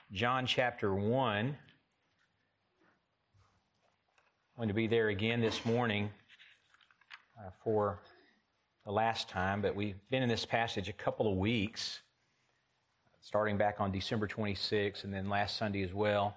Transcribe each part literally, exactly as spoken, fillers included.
John chapter one. I'm going to be there again this morning uh, for the last time, but we've been in this passage a couple of weeks, starting back on December twenty-sixth and then last Sunday as well.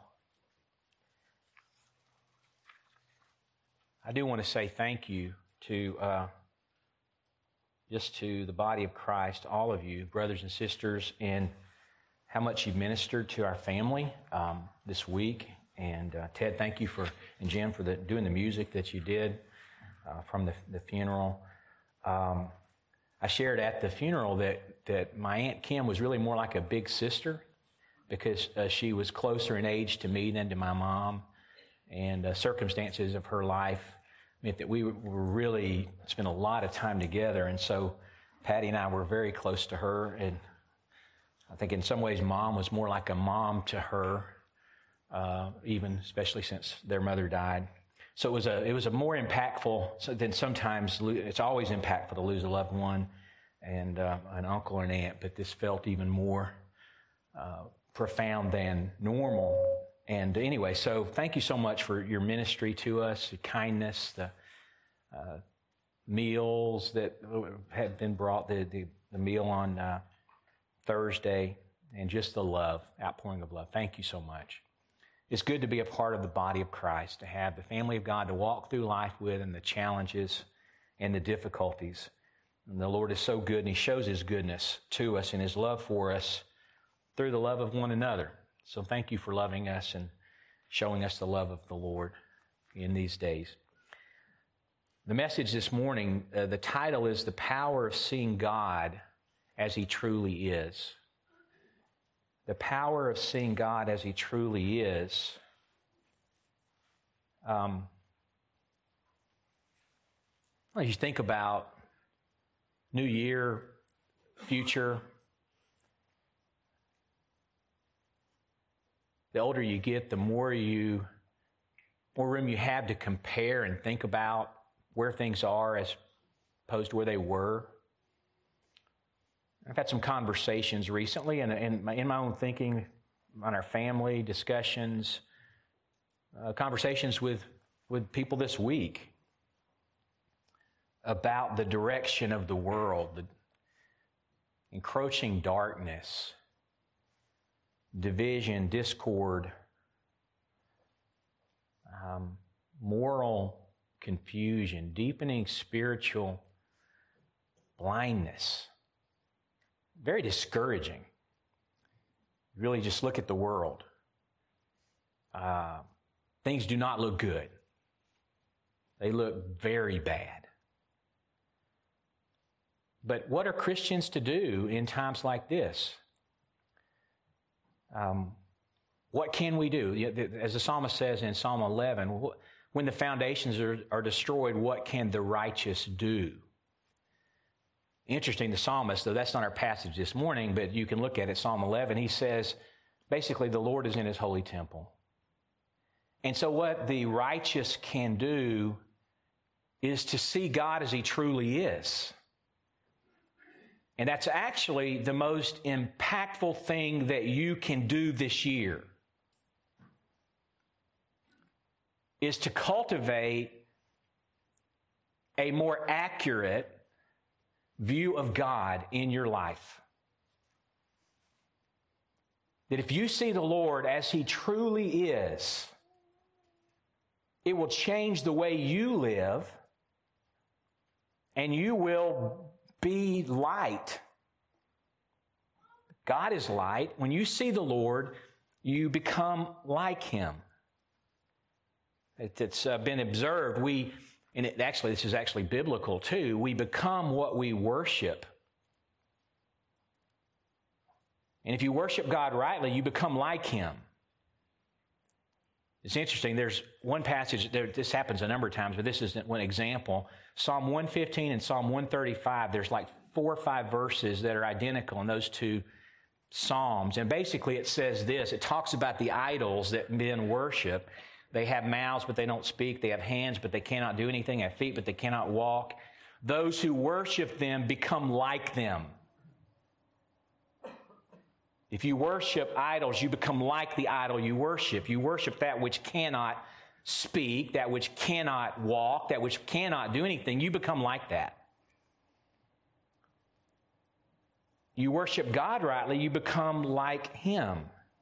I do want to say thank you to uh, just to the body of Christ, all of you, brothers and sisters, and how much you've ministered to our family um, this week. And uh, Ted, thank you for, and Jim, for the, doing the music that you did uh, from the, the funeral. Um, I shared at the funeral that, that my Aunt Kim was really more like a big sister because uh, she was closer in age to me than to my mom. And uh, circumstances of her life meant that we were really spent a lot of time together. And so Patty and I were very close to her. And I think in some ways Mom was more like a mom to her, uh, even especially since their mother died. So it was a it was a more impactful than sometimes. It's always impactful to lose a loved one and uh, an uncle or an aunt, but this felt even more uh, profound than normal. And anyway, so thank you so much for your ministry to us, the kindness, the uh, meals that had been brought, the the, the meal on uh, Thursday, and just the love, outpouring of love. Thank you so much. It's good to be a part of the body of Christ, to have the family of God to walk through life with, and the challenges and the difficulties. And the Lord is so good, and He shows His goodness to us and His love for us through the love of one another. So thank you for loving us and showing us the love of the Lord in these days. The message this morning, uh, the title is The Power of Seeing God as He Truly Is. The power of seeing God as He truly is. Um, as you think about New Year, future, the older you get, the more you, more room you have to compare and think about where things are as opposed to where they were. I've had some conversations recently, and in my, in my own thinking on our family discussions, uh, conversations with, with people this week about the direction of the world, the encroaching darkness, division, discord, um, moral confusion, deepening spiritual blindness. Very discouraging. Really just look at the world. Uh, things do not look good. They look very bad. But what are Christians to do in times like this? Um, what can we do? As the psalmist says in Psalm eleven, when the foundations are, are destroyed, what can the righteous do? Interesting, the psalmist, though that's not our passage this morning, but you can look at it, Psalm eleven, he says, basically, the Lord is in His holy temple. And so what the righteous can do is to see God as He truly is. And that's actually the most impactful thing that you can do this year, is to cultivate a more accurate view of God in your life. That if you see the Lord as He truly is, it will change the way you live, and you will be light. God is light. When you see the Lord, you become like Him. It's uh, been observed. We, and it actually, this is actually biblical too. We become what we worship. And if you worship God rightly, you become like Him. It's interesting. There's one passage, there, this happens a number of times, but this is one example. Psalm one fifteen and Psalm one thirty-five, there's like four or five verses that are identical in those two Psalms. And basically it says this, it talks about the idols that men worship. They have mouths, but they don't speak. They have hands, but they cannot do anything. They have feet, but they cannot walk. Those who worship them become like them. If you worship idols, you become like the idol you worship. You worship that which cannot speak, that which cannot walk, that which cannot do anything. You become like that. You worship God rightly, you become like Him.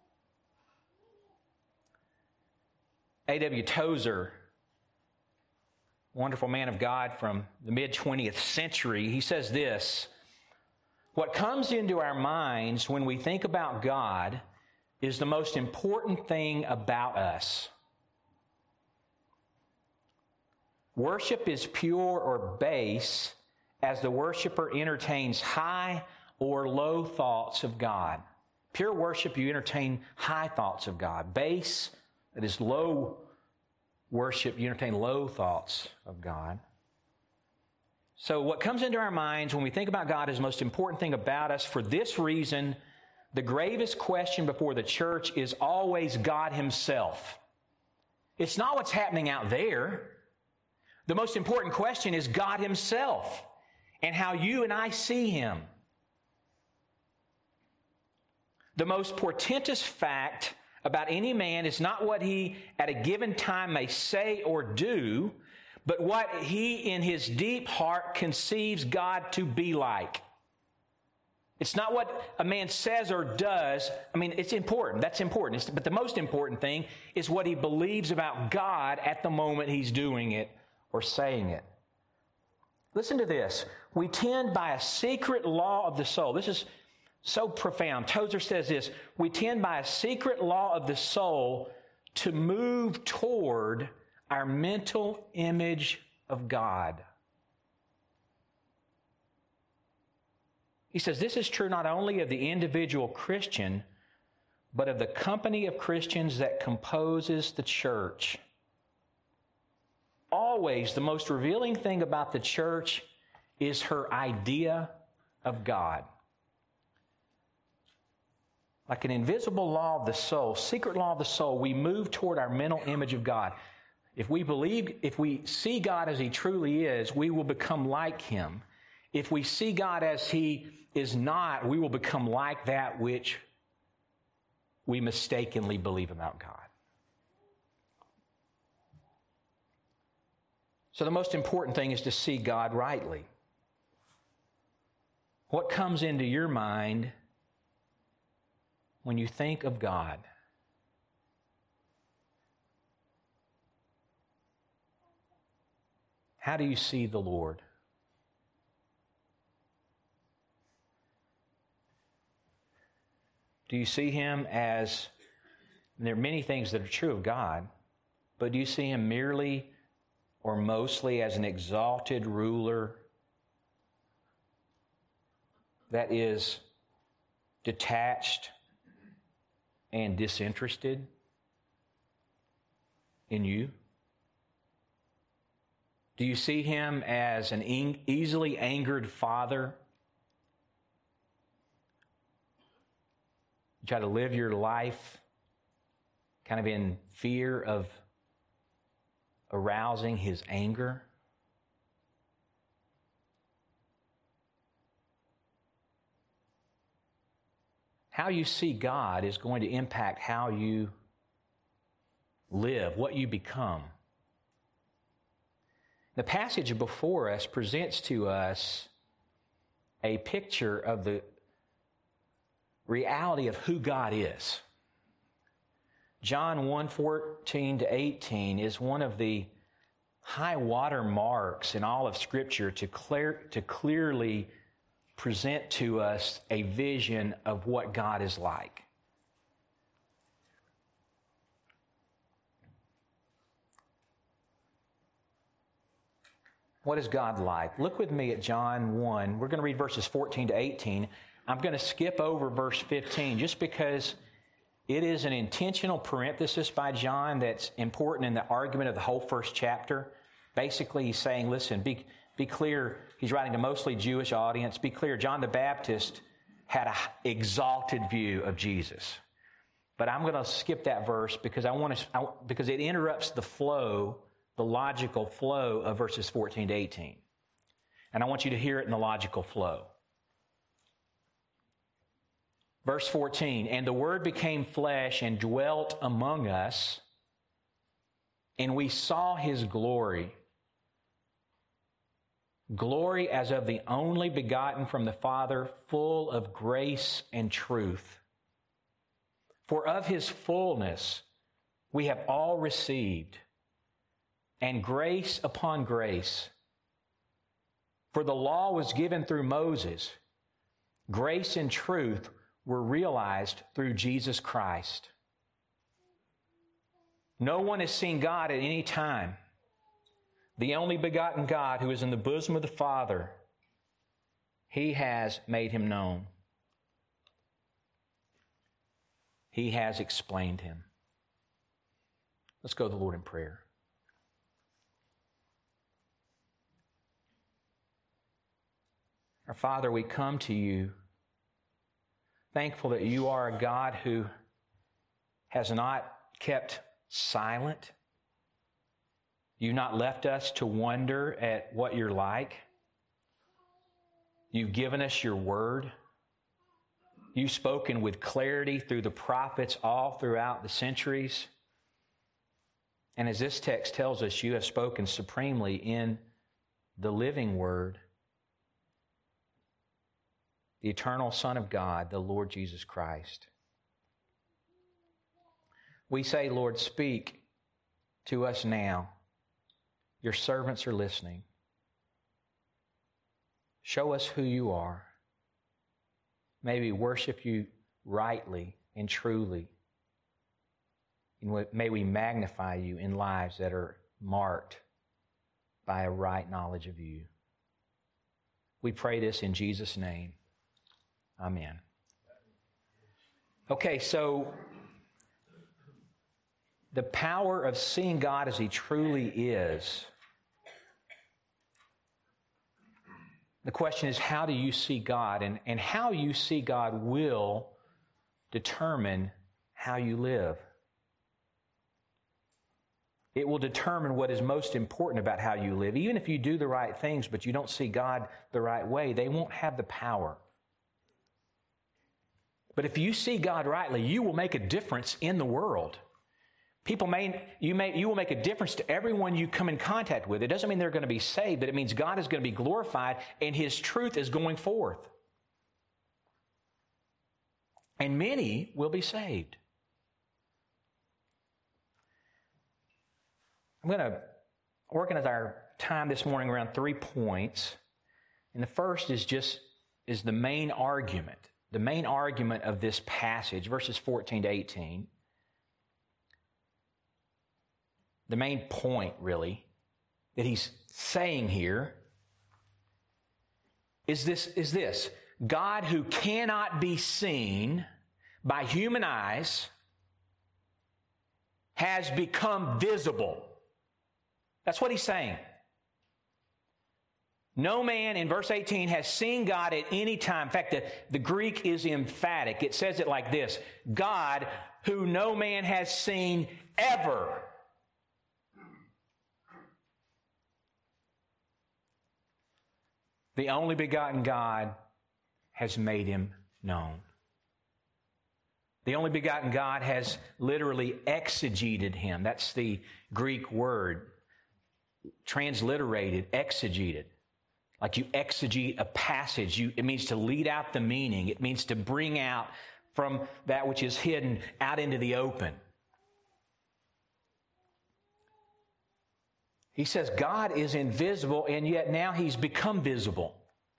A W Tozer, wonderful man of God from the mid-twentieth century, he says this: what comes into our minds when we think about God is the most important thing about us. Worship is pure or base as the worshiper entertains high or low thoughts of God. Pure worship, you entertain high thoughts of God. Base, that is low worship, you entertain low thoughts of God. So what comes into our minds when we think about God is the most important thing about us. For this reason, the gravest question before the church is always God Himself. It's not what's happening out there. The most important question is God Himself and how you and I see Him. The most portentous fact about any man is not what he at a given time may say or do, but what he in his deep heart conceives God to be like. It's not what a man says or does. I mean, it's important. That's important. It's, but the most important thing is what he believes about God at the moment he's doing it or saying it. Listen to this. We tend by a secret law of the soul. This is so profound. Tozer says this: we tend by a secret law of the soul to move toward our mental image of God. He says this is true not only of the individual Christian, but of the company of Christians that composes the church. Always the most revealing thing about the church is her idea of God. Like an invisible law of the soul, secret law of the soul, we move toward our mental image of God. If we believe, if we see God as He truly is, we will become like Him. If we see God as He is not, we will become like that which we mistakenly believe about God. So the most important thing is to see God rightly. What comes into your mind when you think of God? How do you see the Lord? Do you see Him as, and there are many things that are true of God, but do you see Him merely or mostly as an exalted ruler that is detached and disinterested in you? Do you see Him as an easily angered father? You try to live your life kind of in fear of arousing His anger? How you see God is going to impact how you live, what you become. The passage before us presents to us a picture of the reality of who God is. John one, fourteen to eighteen is one of the high water marks in all of Scripture to clear, to clearly present to us a vision of what God is like. What is God like? Look with me at John one. We're going to read verses fourteen to eighteen. I'm going to skip over verse fifteen just because it is an intentional parenthesis by John that's important in the argument of the whole first chapter. Basically, he's saying, listen, be, be clear. He's writing to mostly Jewish audience. Be clear, John the Baptist had an exalted view of Jesus. But I'm going to skip that verse because I want to, I, because it interrupts the flow, the logical flow of verses fourteen to eighteen. And I want you to hear it in the logical flow. Verse fourteen, and the Word became flesh and dwelt among us, and we saw His glory. Glory as of the only begotten from the Father, full of grace and truth. For of His fullness we have all received, and grace upon grace. For the law was given through Moses. Grace and truth were realized through Jesus Christ. No one has seen God at any time. The only begotten God who is in the bosom of the Father, He has made Him known. He has explained Him. Let's go to the Lord in prayer. Our Father, we come to You thankful that You are a God who has not kept silent. You've not left us to wonder at what You're like. You've given us Your Word. You've spoken with clarity through the prophets all throughout the centuries. And as this text tells us, You have spoken supremely in the living Word, the eternal Son of God, the Lord Jesus Christ. We say, Lord, speak to us now. Your servants are listening. Show us who You are. May we worship You rightly and truly. And may we magnify You in lives that are marked by a right knowledge of You. We pray this in Jesus' name. Amen. Okay, so the power of seeing God as He truly is. The question is, how do you see God? And, and how you see God will determine how you live. It will determine what is most important about how you live. Even if you do the right things, but you don't see God the right way, they won't have the power. But if you see God rightly, you will make a difference in the world. People may, you may, you will make a difference to everyone you come in contact with. It doesn't mean they're going to be saved, but it means God is going to be glorified and His truth is going forth. And many will be saved. I'm going to organize our time this morning around three points. And the first is just, is the main argument. The main argument of this passage, verses fourteen to eighteen, the main point, really, that he's saying here is this, is this. God, who cannot be seen by human eyes, has become visible. That's what he's saying. No man, in verse eighteen, has seen God at any time. In fact, the, the Greek is emphatic. It says it like this: God, who no man has seen ever. The only begotten God has made Him known. The only begotten God has literally exegeted Him. That's the Greek word, transliterated, exegeted. Like you exegete a passage. You, it means to lead out the meaning. It means to bring out from that which is hidden out into the open. He says God is invisible, and yet now He's become visible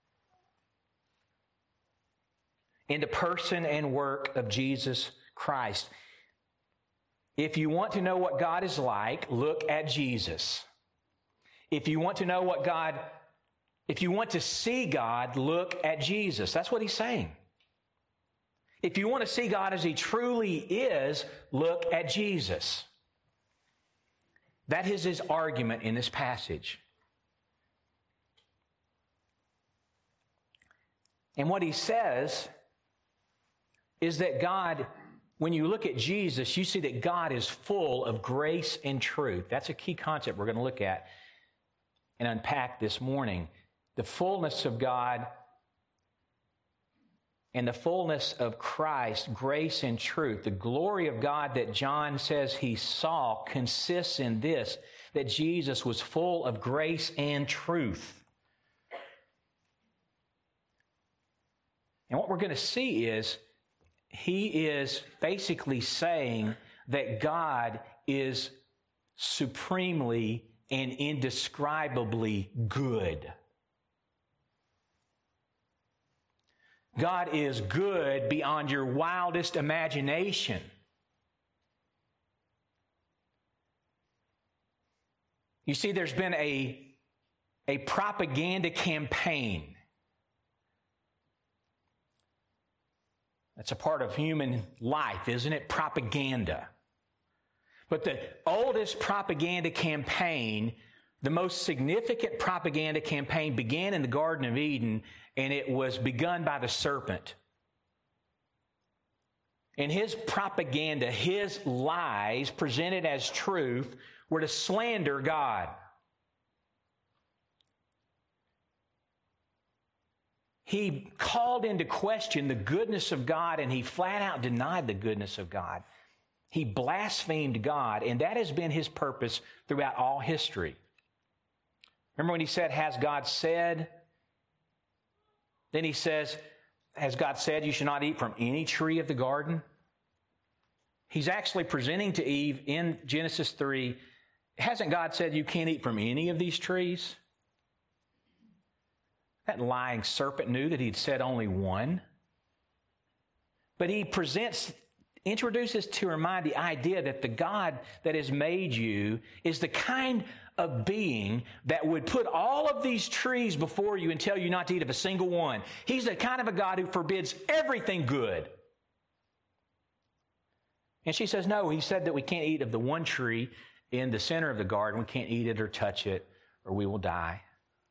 in the person and work of Jesus Christ. If you want to know what God is like, look at Jesus. If you want to know what God If you want to see God, look at Jesus. That's what he's saying. If you want to see God as He truly is, look at Jesus. That is his argument in this passage. And what he says is that God, when you look at Jesus, you see that God is full of grace and truth. That's a key concept we're going to look at and unpack this morning. The fullness of God and the fullness of Christ, grace and truth. The glory of God that John says he saw consists in this, that Jesus was full of grace and truth. And what we're going to see is he is basically saying that God is supremely and indescribably good. God is good beyond your wildest imagination. You see, there's been a, a propaganda campaign. That's a part of human life, isn't it? Propaganda. But the oldest propaganda campaign, the most significant propaganda campaign began in the Garden of Eden, and it was begun by the serpent. And his propaganda, his lies presented as truth, were to slander God. He called into question the goodness of God, and he flat out denied the goodness of God. He blasphemed God, and that has been his purpose throughout all history. Remember when he said, "Has God said?" Then he says, "Has God said you should not eat from any tree of the garden?" He's actually presenting to Eve in Genesis three, hasn't God said you can't eat from any of these trees? That lying serpent knew that he'd said only one. But he presents, introduces to her mind the idea that the God that has made you is the kind of being that would put all of these trees before you and tell you not to eat of a single one. He's the kind of a God who forbids everything good. And she says, no, he said that we can't eat of the one tree in the center of the garden. We can't eat it or touch it or we will die.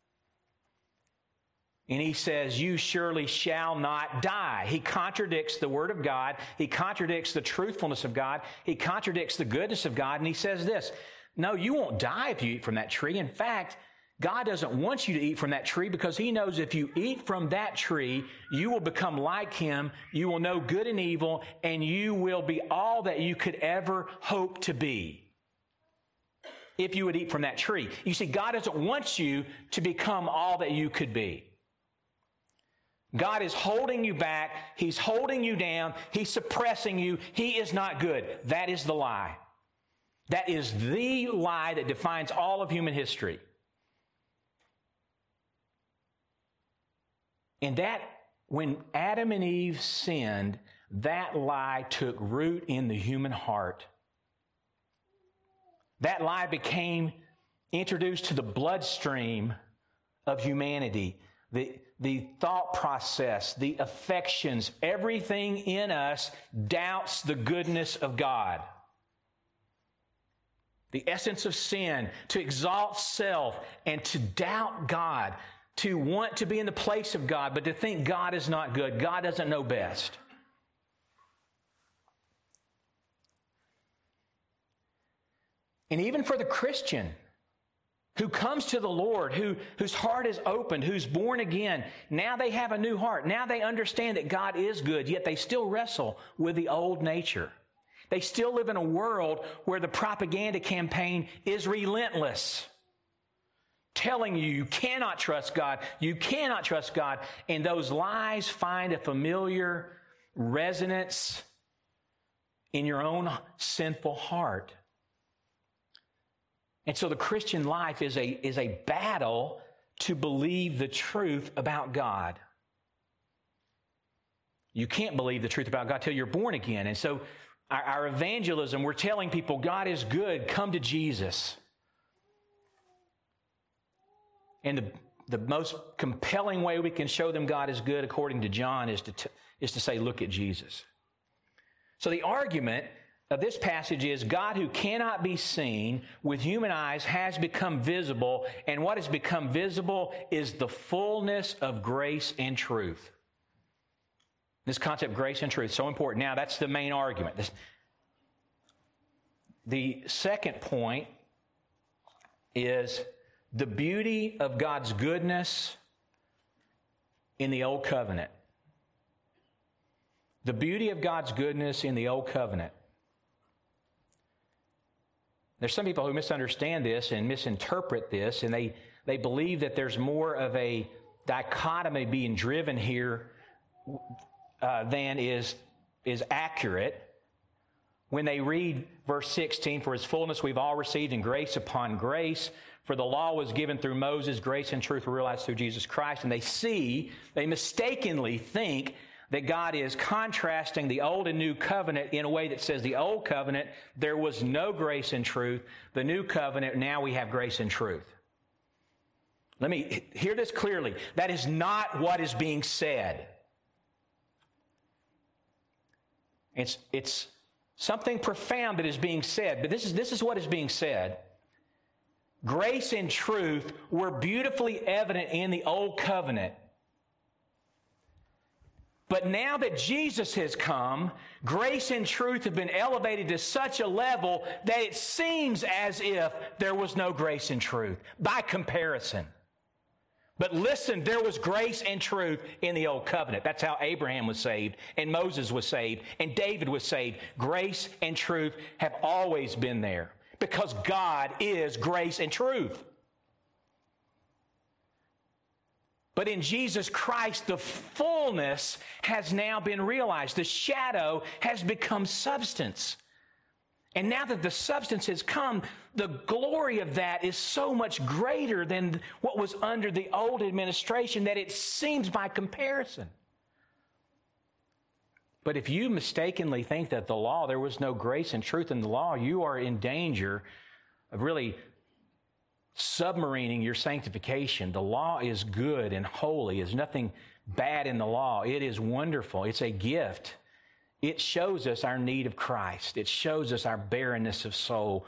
And he says, you surely shall not die. He contradicts the Word of God. He contradicts the truthfulness of God. He contradicts the goodness of God. And he says this, no, you won't die if you eat from that tree. In fact, God doesn't want you to eat from that tree because he knows if you eat from that tree, you will become like him. You will know good and evil, and you will be all that you could ever hope to be if you would eat from that tree. You see, God doesn't want you to become all that you could be. God is holding you back. He's holding you down. He's suppressing you. He is not good. That is the lie. That is the lie that defines all of human history. And that, when Adam and Eve sinned, that lie took root in the human heart. That lie became introduced to the bloodstream of humanity. The, the thought process, the affections, everything in us doubts the goodness of God. The essence of sin, to exalt self and to doubt God, to want to be in the place of God, but to think God is not good. God doesn't know best. And even for the Christian who comes to the Lord, who, whose heart is opened, who's born again, now they have a new heart. Now they understand that God is good, yet they still wrestle with the old nature. They still live in a world where the propaganda campaign is relentless, telling you you cannot trust God, you cannot trust God, and those lies find a familiar resonance in your own sinful heart. And so the Christian life is a, is a battle to believe the truth about God. You can't believe the truth about God till you're born again. And so our, our evangelism, we're telling people God is good, come to Jesus. And the, the most compelling way we can show them God is good, according to John, is to, t- is to say, look at Jesus. So the argument of this passage is God, who cannot be seen with human eyes, has become visible, and what has become visible is the fullness of grace and truth. This concept, grace and truth, so important. Now, that's the main argument. This, the second point is the beauty of God's goodness in the Old Covenant. the beauty of God's goodness in the Old Covenant. There's some people who misunderstand this and misinterpret this, and they, they believe that there's more of a dichotomy being driven here uh, than is, is accurate. When they read verse sixteen, for His fullness we've all received in grace upon grace, for the law was given through Moses, grace and truth were realized through Jesus Christ. And they see, they mistakenly think that God is contrasting the old and new covenant in a way that says the old covenant, there was no grace and truth. The new covenant, now we have grace and truth. Let me hear this clearly. That is not what is being said. It's, it's something profound that is being said, but this is, this is what is being said. Grace and truth were beautifully evident in the old covenant. But now that Jesus has come, grace and truth have been elevated to such a level that it seems as if there was no grace and truth by comparison. But listen, there was grace and truth in the old covenant. That's how Abraham was saved, and Moses was saved, and David was saved. Grace and truth have always been there because God is grace and truth. But in Jesus Christ, the fullness has now been realized. The shadow has become substance. And now that the substance has come, the glory of that is so much greater than what was under the old administration that it seems by comparison. But if you mistakenly think that the law, there was no grace and truth in the law, you are in danger of really submarining your sanctification. The law is good and holy. There's nothing bad in the law. It is wonderful. It's a gift. It shows us our need of Christ. It shows us our barrenness of soul.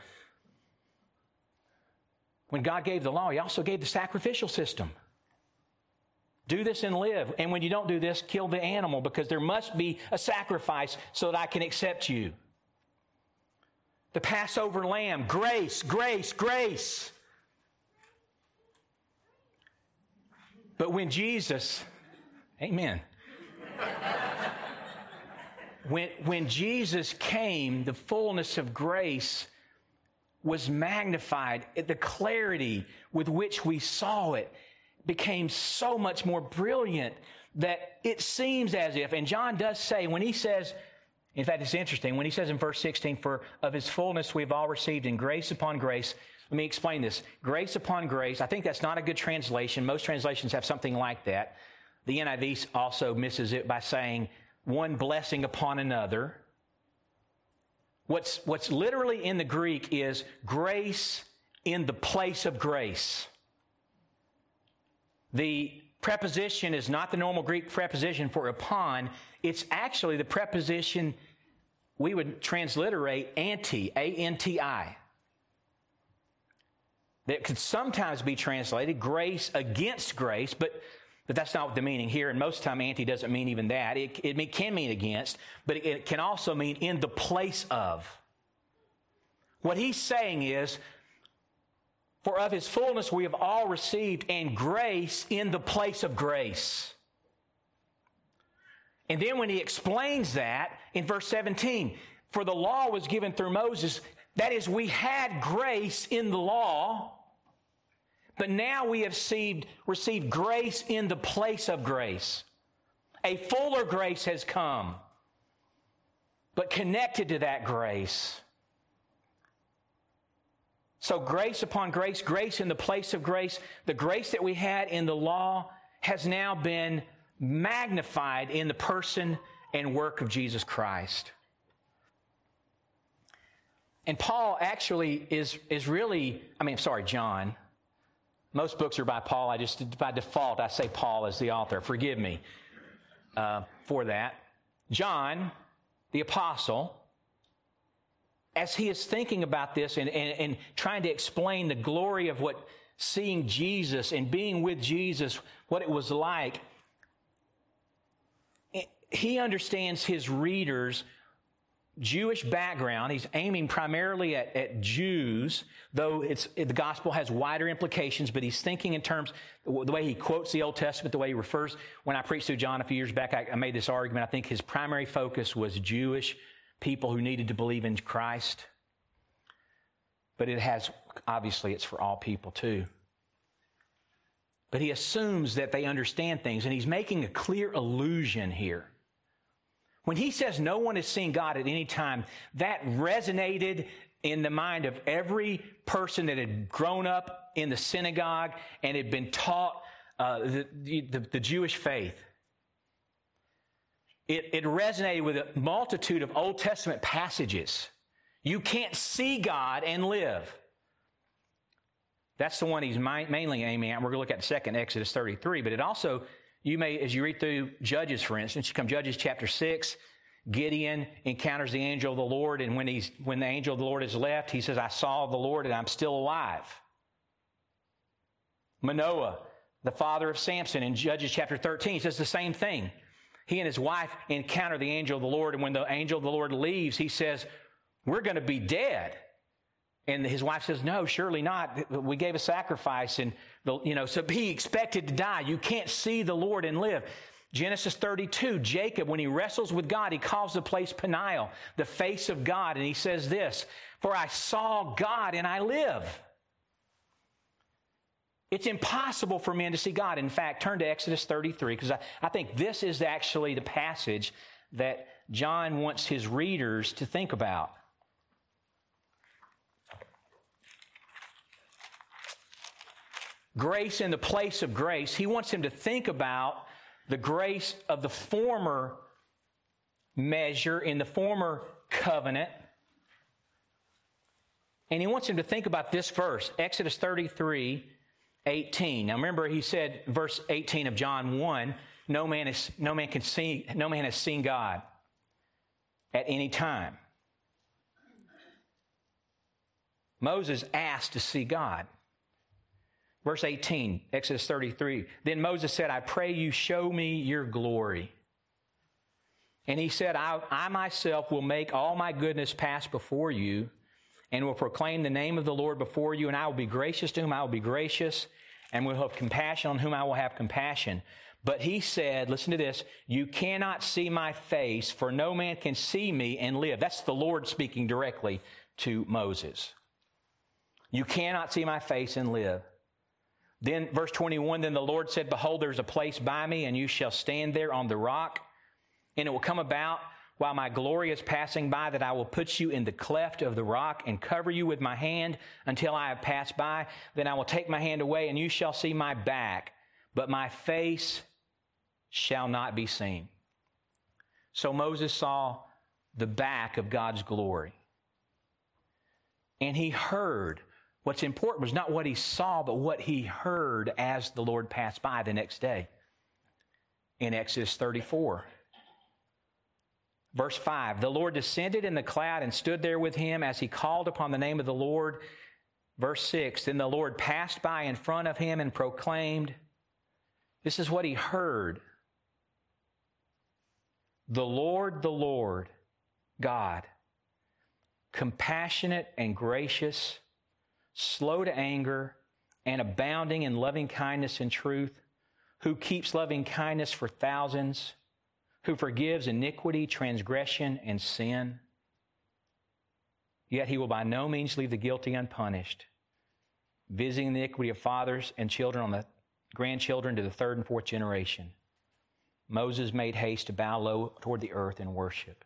When God gave the law, He also gave the sacrificial system. Do this and live. And when you don't do this, kill the animal, because there must be a sacrifice so that I can accept you. The Passover lamb, grace, grace, grace. But when Jesus, amen. When, when Jesus came, the fullness of grace was magnified. The clarity with which we saw it became so much more brilliant that it seems as if, and John does say, when he says, in fact, it's interesting, when he says in verse sixteen, for of His fullness we've all received in grace upon grace. Let me explain this. Grace upon grace, I think that's not a good translation. Most translations have something like that. The N I V also misses it by saying one blessing upon another. What's, what's literally in the Greek is grace in the place of grace. The preposition is not the normal Greek preposition for upon. It's actually the preposition we would transliterate anti, A N T I. That could sometimes be translated grace against grace, but, but that's not the meaning here. And most of the time, anti doesn't mean even that. It, it can mean against, but it, it can also mean in the place of. What he's saying is, for of His fullness we have all received, and grace in the place of grace. And then when he explains that in verse seventeen, for the law was given through Moses, that is, we had grace in the law, but now we have received, received grace in the place of grace. A fuller grace has come, but connected to that grace. So grace upon grace, grace in the place of grace. The grace that we had in the law has now been magnified in the person and work of Jesus Christ. And Paul actually is, is really, I mean, sorry, John. Most books are by Paul. I just, by default, I say Paul as the author. Forgive me uh, for that. John, the apostle, as he is thinking about this and, and, and trying to explain the glory of what seeing Jesus and being with Jesus, what it was like, he understands his readers Jewish background. He's aiming primarily at, at Jews, though it's, it, the gospel has wider implications, but he's thinking in terms, the way he quotes the Old Testament, the way he refers. When I preached through John a few years back, I, I made this argument. I think his primary focus was Jewish people who needed to believe in Christ. But it has, obviously, it's for all people too. But he assumes that they understand things, and he's making a clear allusion here. When he says no one has seen God at any time, that resonated in the mind of every person that had grown up in the synagogue and had been taught uh, the, the, the Jewish faith. It, it resonated with a multitude of Old Testament passages. You can't see God and live. That's the one he's mainly aiming at. We're going to look at the second, Exodus thirty-three. But it also, you may, as you read through Judges, for instance, you come Judges chapter six, Gideon encounters the angel of the Lord, and when he's when the angel of the Lord has left, he says, I saw the Lord and I'm still alive. Manoah, the father of Samson, in Judges chapter thirteen, says the same thing. He and his wife encounter the angel of the Lord, and when the angel of the Lord leaves, he says, we're going to be dead. And his wife says, no, surely not. We gave a sacrifice, and the, you know, so he expected to die. You can't see the Lord and live. Genesis thirty-two, Jacob, when he wrestles with God, he calls the place Peniel, the face of God, and he says this, for I saw God and I live. It's impossible for men to see God. In fact, turn to Exodus thirty-three, because I, I think this is actually the passage that John wants his readers to think about. Grace in the place of grace. He wants him to think about the grace of the former measure in the former covenant. And he wants him to think about this verse, Exodus thirty-three, eighteen. Now remember, he said, verse eighteen of John one, no man is, no man can see, no man has seen God at any time. Moses asked to see God. Verse eighteen, Exodus thirty-three. Then Moses said, I pray you show me your glory. And he said, I, I myself will make all my goodness pass before you and will proclaim the name of the Lord before you, and I will be gracious to whom I will be gracious and will have compassion on whom I will have compassion. But he said, listen to this, you cannot see my face, for no man can see me and live. That's the Lord speaking directly to Moses. You cannot see my face and live. Then verse twenty-one, then the Lord said, behold, there's a place by me, and you shall stand there on the rock. And it will come about while my glory is passing by that I will put you in the cleft of the rock and cover you with my hand until I have passed by. Then I will take my hand away, and you shall see my back, but my face shall not be seen. So Moses saw the back of God's glory. And he heard. What's important was not what he saw, but what he heard as the Lord passed by the next day. In Exodus thirty-four. Verse five, the Lord descended in the cloud and stood there with him as he called upon the name of the Lord. Verse six, then the Lord passed by in front of him and proclaimed, this is what he heard. The Lord, the Lord, God, compassionate and gracious, slow to anger, and abounding in loving kindness and truth, who keeps loving kindness for thousands, who forgives iniquity, transgression, and sin. Yet he will by no means leave the guilty unpunished, visiting the iniquity of fathers and children on the grandchildren to the third and fourth generation. Moses made haste to bow low toward the earth and worship.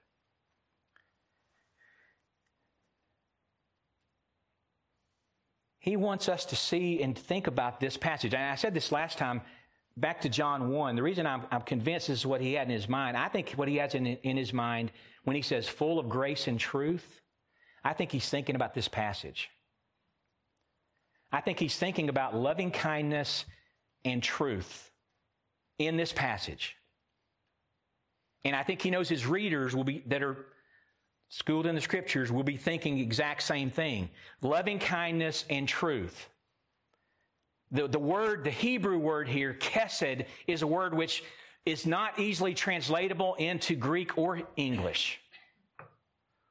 He wants us to see and think about this passage. And I said this last time, back to John one. The reason I'm, I'm convinced this is what he had in his mind. I think what he has in, in his mind when he says full of grace and truth, I think he's thinking about this passage. I think he's thinking about loving kindness and truth in this passage. And I think he knows his readers will be that are schooled in the Scriptures will be thinking the exact same thing. Loving kindness and truth. The, the word, the Hebrew word here, kesed, is a word which is not easily translatable into Greek or English.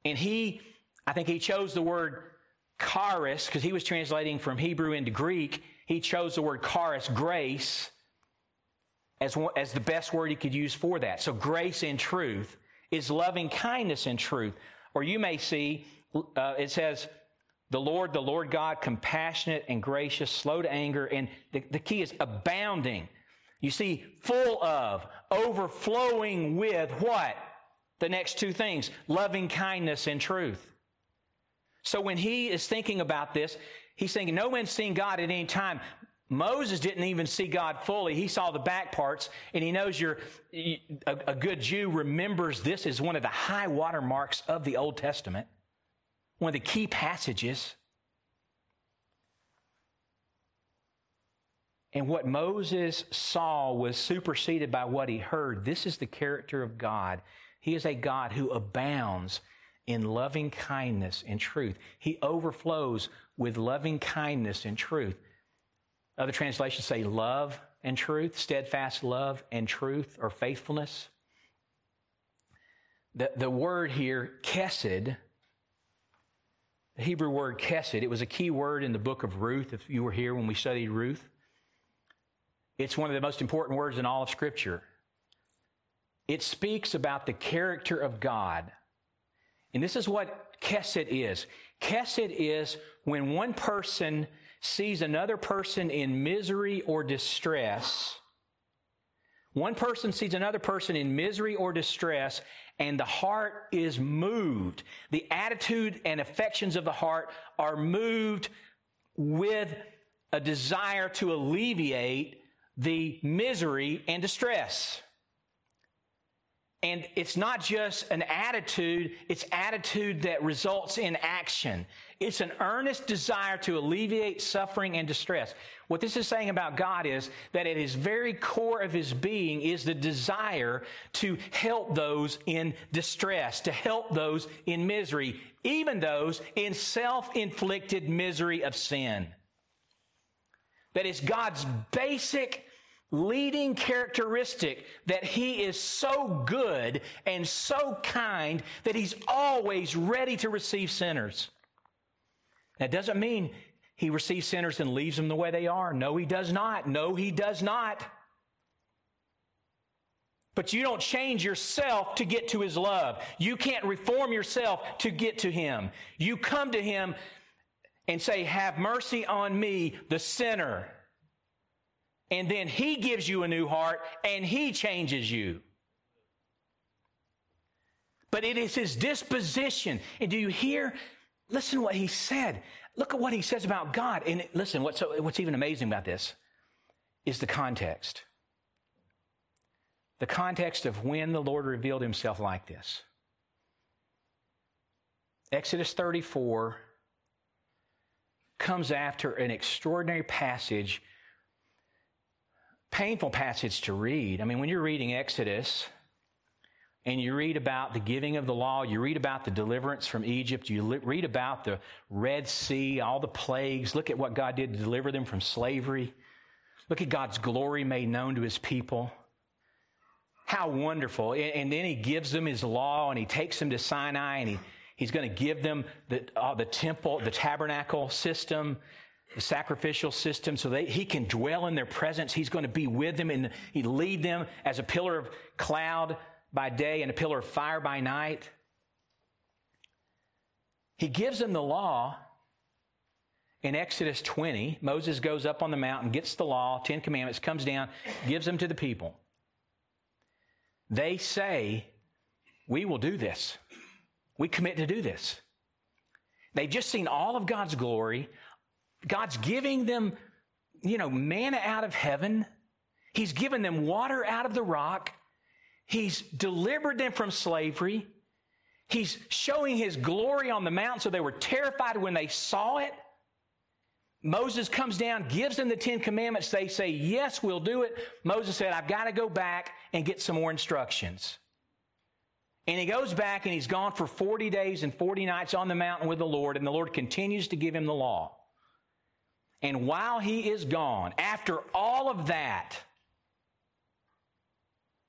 And he, I think he chose the word charis, because he was translating from Hebrew into Greek. He chose the word charis, grace, as, as the best word he could use for that. So grace in truth is loving kindness in truth. Or you may see, uh, it says, the Lord, the Lord God, compassionate and gracious, slow to anger, and the, the key is abounding. You see, full of, overflowing with what? The next two things, loving kindness and truth. So when he is thinking about this, he's thinking, no one's seen God at any time. Moses didn't even see God fully. He saw the back parts, and he knows you're, a, a good Jew remembers this as one of the high water marks of the Old Testament, one of the key passages. And what Moses saw was superseded by what he heard. This is the character of God. He is a God who abounds in loving kindness and truth. He overflows with loving kindness and truth. Other translations say love and truth, steadfast love and truth, or faithfulness. The, the word here, kesed, the Hebrew word kesed, it was a key word in the book of Ruth, if you were here when we studied Ruth. It's one of the most important words in all of Scripture. It speaks about the character of God. And this is what kesed is. Kesed is when one person sees another person in misery or distress. One person sees another person in misery or distress, and the heart is moved. The attitude and affections of the heart are moved with a desire to alleviate the misery and distress. And it's not just an attitude, it's attitude that results in action. It's an earnest desire to alleviate suffering and distress. What this is saying about God is that at his very core of his being is the desire to help those in distress, to help those in misery, even those in self-inflicted misery of sin. That is God's basic leading characteristic, that he is so good and so kind that he's always ready to receive sinners. That doesn't mean he receives sinners and leaves them the way they are. No, he does not. No, he does not. But you don't change yourself to get to his love. You can't reform yourself to get to him. You come to him and say, have mercy on me, the sinner. And then he gives you a new heart and he changes you. But it is his disposition. And do you hear? Listen to what he said. Look at what he says about God. And listen, what's, what's even amazing about this is the context. The context of when the Lord revealed himself like this. Exodus thirty-four comes after an extraordinary passage, painful passage to read. I mean, when you're reading Exodus and you read about the giving of the law, you read about the deliverance from Egypt, you li- read about the Red Sea, all the plagues, look at what God did to deliver them from slavery. Look at God's glory made known to his people. How wonderful. And, and then he gives them his law and he takes them to Sinai and he, he's going to give them the, uh, the temple, the tabernacle system, the sacrificial system, so they, he can dwell in their presence. He's going to be with them and he lead them as a pillar of cloud by day and a pillar of fire by night. He gives them the law in Exodus twenty. Moses goes up on the mountain, gets the law, Ten Commandments, comes down, gives them to the people. They say, we will do this. We commit to do this. They've just seen all of God's glory. God's giving them, you know, manna out of heaven. He's given them water out of the rock. He's delivered them from slavery. He's showing his glory on the mountain, so they were terrified when they saw it. Moses comes down, gives them the Ten Commandments. They say, yes, we'll do it. Moses said, I've got to go back and get some more instructions. And he goes back and he's gone for forty days and forty nights on the mountain with the Lord, and the Lord continues to give him the law. And while he is gone, after all of that,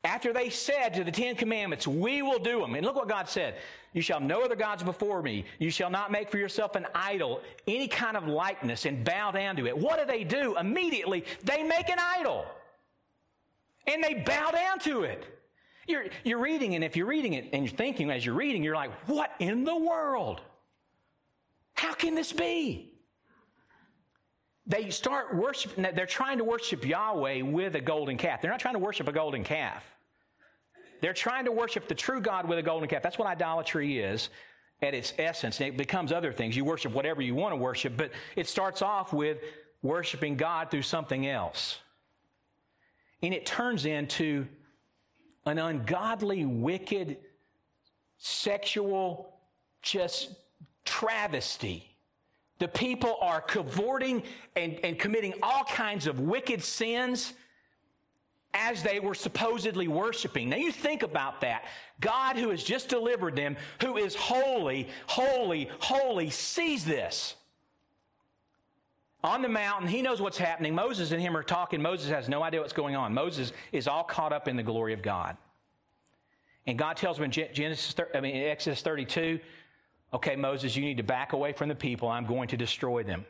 After they said to the Ten Commandments, we will do them. And look what God said. You shall have no other gods before me. You shall not make for yourself an idol, any kind of likeness, and bow down to it. What do they do? Immediately, they make an idol. And they bow down to it. You're, you're reading, and if you're reading it and you're thinking as you're reading, you're like, what in the world? How can this be? They start worshiping, they're trying to worship Yahweh with a golden calf. They're not trying to worship a golden calf. They're trying to worship the true God with a golden calf. That's what idolatry is at its essence. And it becomes other things. You worship whatever you want to worship, but it starts off with worshiping God through something else. And it turns into an ungodly, wicked, sexual, just travesty. The people are cavorting and, and committing all kinds of wicked sins as they were supposedly worshiping. Now you think about that. God, who has just delivered them, who is holy, holy, holy, sees this. On the mountain, he knows what's happening. Moses and him are talking. Moses has no idea what's going on. Moses is all caught up in the glory of God. And God tells him in Genesis, I mean, in Exodus thirty-two, okay, Moses, you need to back away from the people. I'm going to destroy them.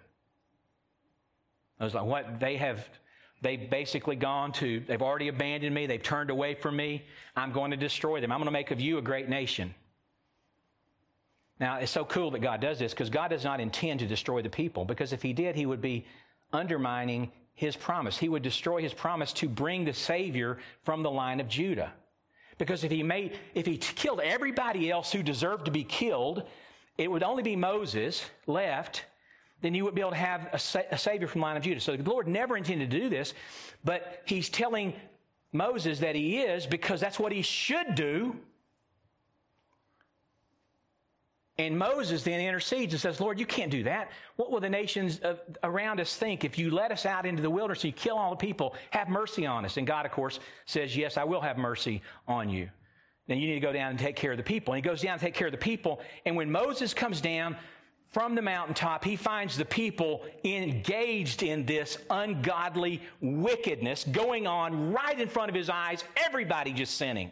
I was like, what? They have, they've basically gone to, they've already abandoned me. They've turned away from me. I'm going to destroy them. I'm going to make of you a great nation. Now, it's so cool that God does this because God does not intend to destroy the people, because if he did, he would be undermining his promise. He would destroy his promise to bring the Savior from the line of Judah. Because if he made, if he killed everybody else who deserved to be killed, it would only be Moses left, then you would be able to have a, sa- a Savior from the line of Judah. So the Lord never intended to do this, but he's telling Moses that he is, because that's what he should do. And Moses then intercedes and says, Lord, you can't do that. What will the nations uh, around us think if you let us out into the wilderness and you kill all the people? Have mercy on us. And God, of course, says, yes, I will have mercy on you. Then you need to go down and take care of the people. And he goes down and take care of the people. And when Moses comes down from the mountaintop, he finds the people engaged in this ungodly wickedness going on right in front of his eyes. Everybody just sinning.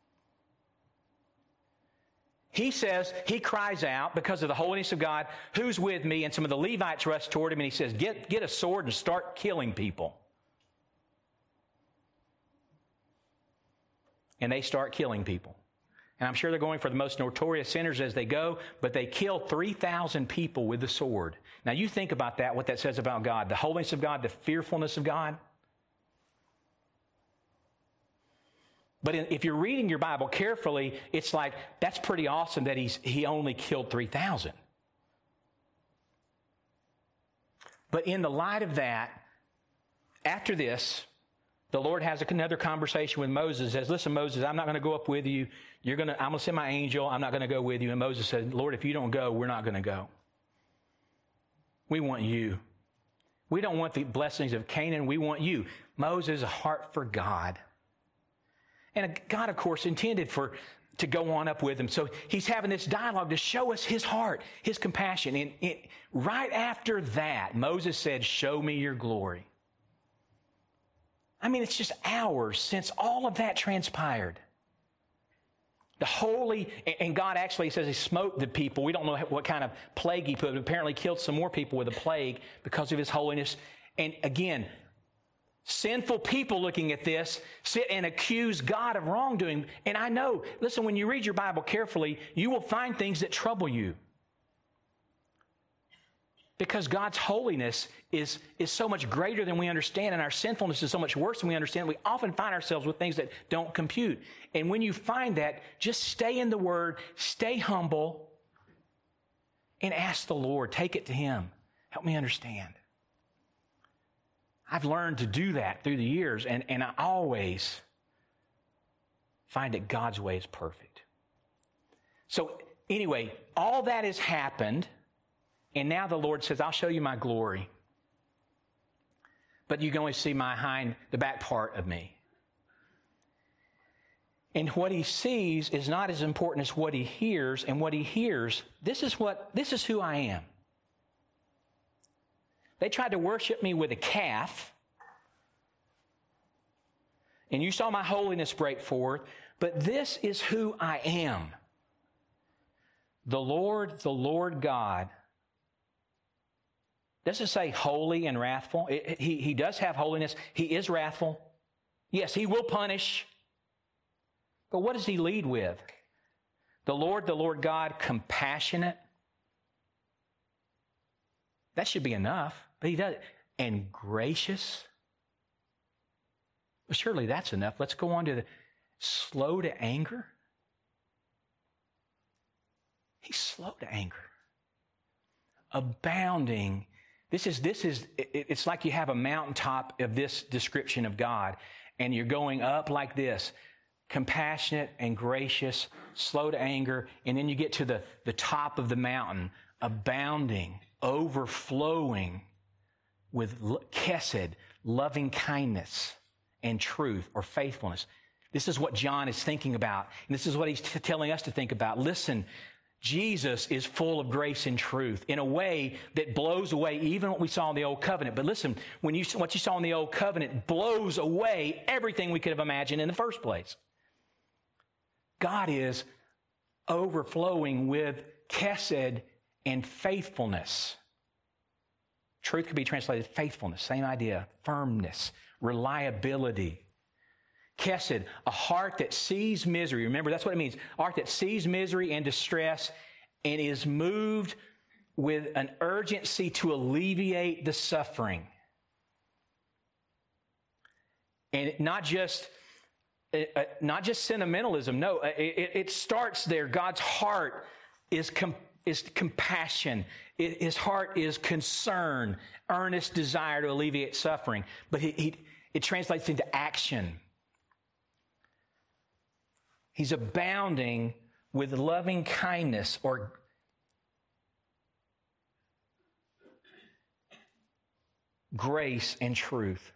He says, he cries out because of the holiness of God, who's with me? And some of the Levites rush toward him and he says, get, get a sword and start killing people. And they start killing people. And I'm sure they're going for the most notorious sinners as they go, but they kill three thousand people with the sword. Now you think about that, what that says about God, the holiness of God, the fearfulness of God. But in, if you're reading your Bible carefully, it's like, that's pretty awesome that he's, he only killed three thousand. But in the light of that, after this, the Lord has another conversation with Moses. Says, listen, Moses, I'm not going to go up with you. You're going to, I'm going to send my angel. I'm not going to go with you. And Moses said, Lord, if you don't go, we're not going to go. We want you. We don't want the blessings of Canaan. We want you. Moses, a heart for God. And God, of course, intended for to go on up with him. So he's having this dialogue to show us his heart, his compassion. And it, right after that, Moses said, show me your glory. I mean, it's just hours since all of that transpired. The holy, and God actually says he smote the people. We don't know what kind of plague he put, but apparently killed some more people with a plague because of his holiness. And again, sinful people looking at this sit and accuse God of wrongdoing. And I know, listen, when you read your Bible carefully, you will find things that trouble you. Because God's holiness is, is so much greater than we understand, and our sinfulness is so much worse than we understand. We often find ourselves with things that don't compute. And when you find that, just stay in the Word, stay humble, and ask the Lord. Take it to Him. Help me understand. I've learned to do that through the years, and, and I always find that God's way is perfect. So anyway, all that has happened, and now the Lord says, I'll show you my glory. But you can only see my hind, the back part of me. And what he sees is not as important as what he hears, and what he hears, this is what, this is who I am. They tried to worship me with a calf. and you saw my holiness break forth, but this is who I am. The Lord, the Lord God. Doesn't say holy and wrathful. It, he, he does have holiness. He is wrathful. Yes, he will punish. But what does he lead with? The Lord, the Lord God, compassionate. That should be enough. But he does. And gracious. Well, surely that's enough. Let's go on to the slow to anger. He's slow to anger. Abounding. This is, this is, it's like you have a mountaintop of this description of God, and you're going up like this. Compassionate and gracious, slow to anger, and then you get to the, the top of the mountain, abounding, overflowing with chesed, loving kindness and truth or faithfulness. This is what John is thinking about, and this is what he's t- telling us to think about. Listen, Jesus is full of grace and truth in a way that blows away even what we saw in the Old Covenant. But listen, when you, what you saw in the Old Covenant blows away everything we could have imagined in the first place. God is overflowing with chesed and faithfulness. Truth could be translated faithfulness, same idea, firmness, reliability. Chesed, a heart that sees misery. Remember, that's what it means. A heart that sees misery and distress and is moved with an urgency to alleviate the suffering. And not just, uh, not just sentimentalism. No, it, it starts there. God's heart is com- is compassion. It, his heart is concern, earnest desire to alleviate suffering. But he, he, it translates into action. He's abounding with loving kindness or grace and truth.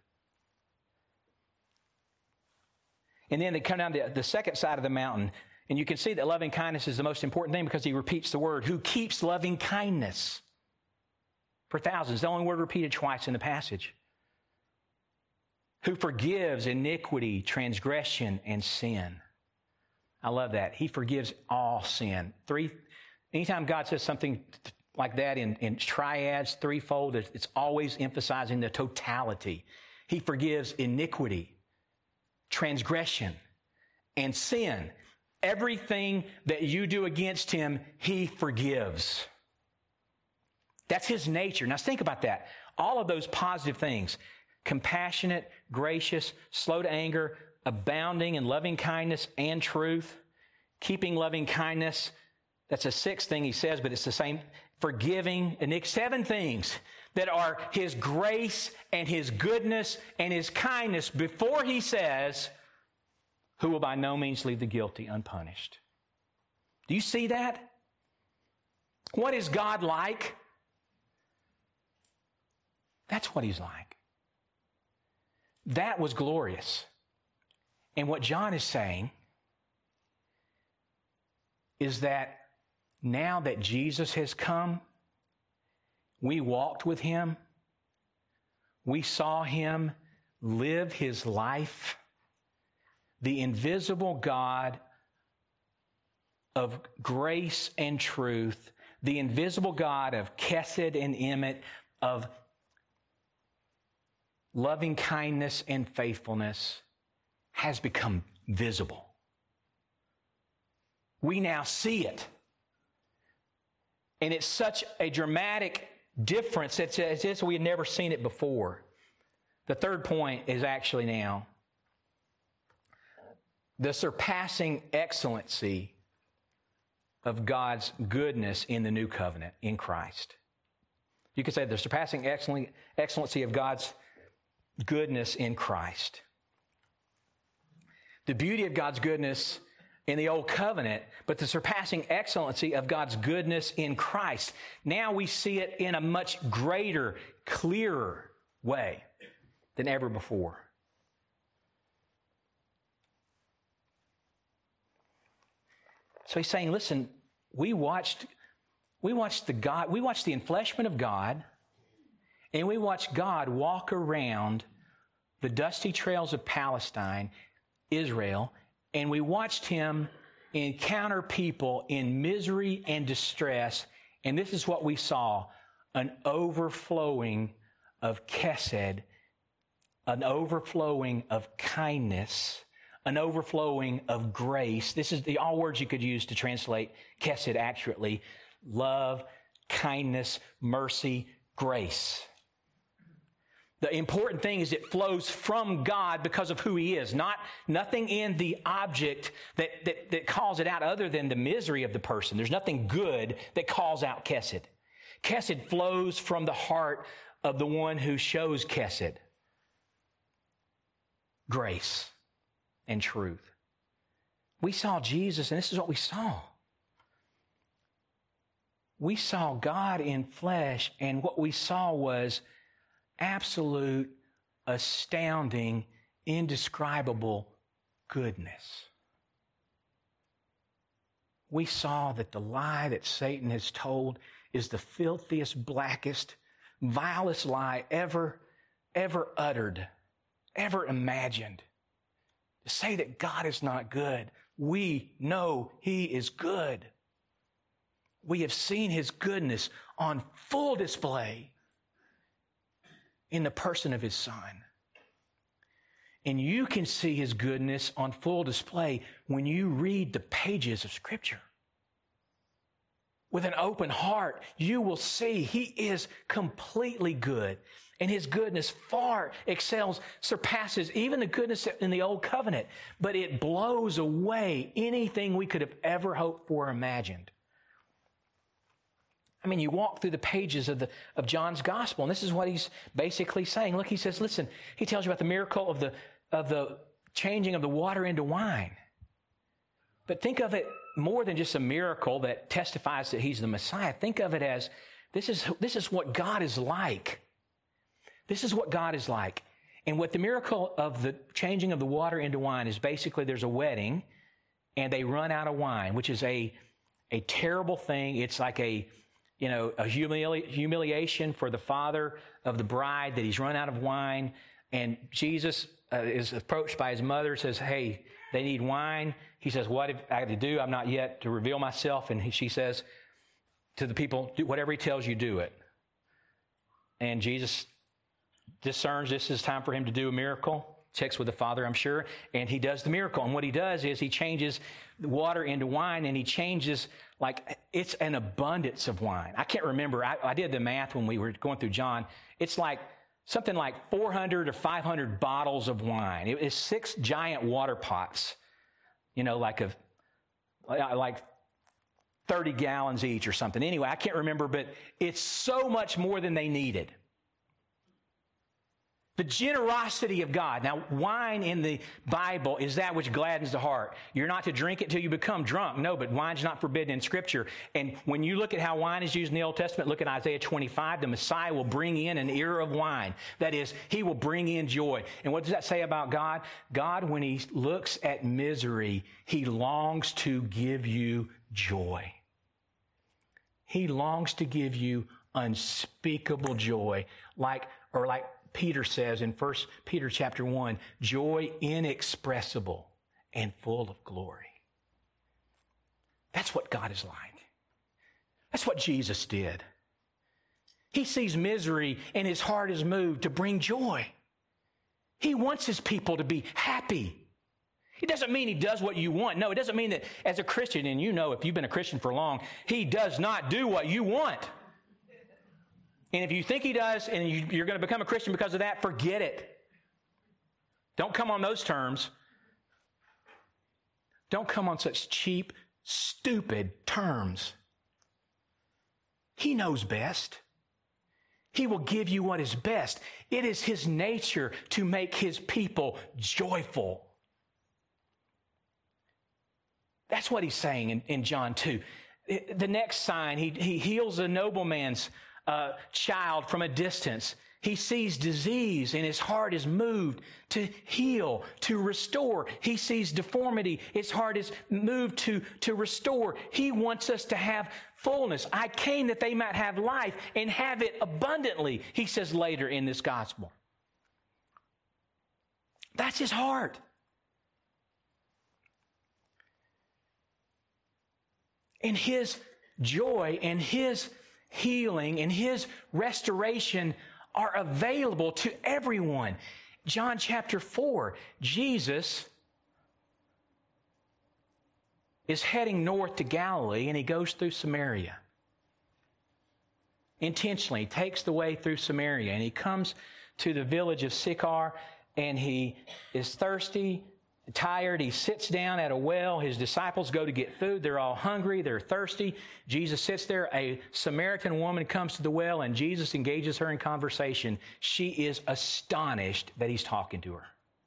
And then they come down to the second side of the mountain, and you can see that loving kindness is the most important thing because he repeats the word, who keeps loving kindness for thousands. The only word repeated twice in the passage. Who forgives iniquity, transgression, and sin. I love that. He forgives all sin. Three. Anytime God says something like that in, in triads, threefold, it's always emphasizing the totality. He forgives iniquity, transgression, and sin. Everything that you do against him, he forgives. That's his nature. Now think about that. All of those positive things, compassionate, gracious, slow to anger, abounding in loving kindness and truth, keeping loving kindness. That's a sixth thing he says, but it's the same. Forgiving, and seven things that are his grace and his goodness and his kindness before he says, who will by no means leave the guilty unpunished. Do you see that? What is God like? That's what he's like. That was glorious. And what John is saying is that now that Jesus has come, we walked with him, we saw him live his life. The invisible God of grace and truth, the invisible God of chesed and emet, of loving kindness and faithfulness, has become visible. We now see it. And it's such a dramatic difference. It's as if we had never seen it before. The third point is actually now the surpassing excellency of God's goodness in the new covenant in Christ. You could say the surpassing excellency of God's goodness in Christ. The beauty of God's goodness in the old covenant, but the surpassing excellency of God's goodness in Christ. Now we see it in a much greater, clearer way than ever before. So he's saying, listen, we watched, we watched the God, we watched the enfleshment of God, and we watched God walk around the dusty trails of Palestine, Israel, and we watched him encounter people in misery and distress, and this is what we saw, an overflowing of chesed, an overflowing of kindness, an overflowing of grace. This is the all words you could use to translate chesed accurately. Love, kindness, mercy, grace. The important thing is it flows from God because of who He is, not nothing in the object that, that, that calls it out other than the misery of the person. There's nothing good that calls out chesed. Chesed flows from the heart of the one who shows chesed, grace and truth. We saw Jesus, and this is what we saw. We saw God in flesh, and what we saw was absolute, astounding, indescribable goodness. We saw that the lie that Satan has told is the filthiest, blackest, vilest lie ever, ever uttered, ever imagined. To say that God is not good, we know He is good. We have seen His goodness on full display in the person of His Son. And you can see His goodness on full display when you read the pages of Scripture. With an open heart, you will see He is completely good. And His goodness far excels, surpasses even the goodness in the Old Covenant. But it blows away anything we could have ever hoped for or imagined. I mean, you walk through the pages of the of John's Gospel, and this is what he's basically saying. Look, he says, listen, he tells you about the miracle of the of the changing of the water into wine. But think of it more than just a miracle that testifies that He's the Messiah. Think of it as this is this is what God is like. This is what God is like. And what the miracle of the changing of the water into wine is basically there's a wedding, and they run out of wine, which is a a terrible thing. It's like a You know, a humili- humiliation for the father of the bride that he's run out of wine. And Jesus uh, is approached by his mother, says, hey, they need wine. He says, what have I to do? I'm not yet to reveal myself. And he, she says to the people, do whatever He tells you, do it. And Jesus discerns this is time for Him to do a miracle. Checks with the Father, I'm sure. And He does the miracle. And what He does is He changes the water into wine, and He changes, like, it's an abundance of wine. I can't remember. I, I did the math when we were going through John. It's like something like four hundred or five hundred bottles of wine. It is six giant water pots, you know, like a, like thirty gallons each or something. Anyway, I can't remember, but it's so much more than they needed. The generosity of God. Now, wine in the Bible is that which gladdens the heart. You're not to drink it till you become drunk. No, but wine's not forbidden in Scripture. And when you look at how wine is used in the Old Testament, look at Isaiah twenty-five, the Messiah will bring in an ear of wine. That is, He will bring in joy. And what does that say about God? God, when He looks at misery, He longs to give you joy. He longs to give you unspeakable joy, like, or like, Peter says in First Peter chapter one, joy inexpressible and full of glory. That's what God is like. That's what Jesus did. He sees misery and His heart is moved to bring joy. He wants His people to be happy. It doesn't mean He does what you want. No, it doesn't mean that as a Christian, and you know if you've been a Christian for long, He does not do what you want. And if you think He does and you, you're going to become a Christian because of that, forget it. Don't come on those terms. Don't come on such cheap, stupid terms. He knows best. He will give you what is best. It is His nature to make His people joyful. That's what He's saying in, in John two. The next sign, he, he heals a nobleman's Uh, child from a distance. He sees disease and his heart is moved to heal, to restore. He sees deformity. His heart is moved to, to restore. He wants us to have fullness. I came that they might have life and have it abundantly, He says later in this gospel. That's His heart. And His joy and His healing and His restoration are available to everyone. John chapter four, Jesus is heading north to Galilee, and He goes through Samaria. Intentionally, He takes the way through Samaria, and He comes to the village of Sychar, and He is thirsty, tired. He sits down at a well. His disciples go to get food. They're all hungry. They're thirsty. Jesus sits there. A Samaritan woman comes to the well, and Jesus engages her in conversation. She is astonished that He's talking to her.